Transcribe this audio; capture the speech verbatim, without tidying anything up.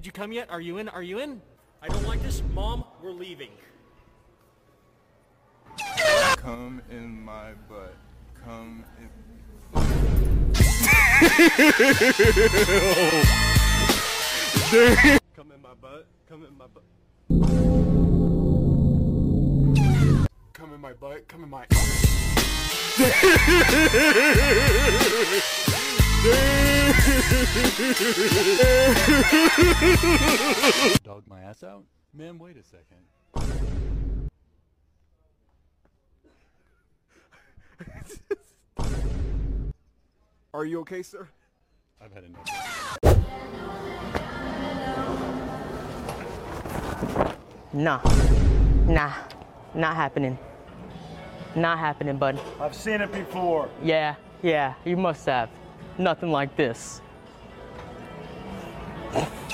Did you come yet? Are you in? Are you in? I don't like this. Mom, we're leaving. Come in my butt. Come in. Come in my butt. Come in my butt. Come in my butt. Come in my. Dog my ass out? Man, wait a second. Are you okay, sir? I've had enough. Nah. Nah. Not happening. Not happening, bud. I've seen it before. Yeah, yeah, you must have. Nothing like this.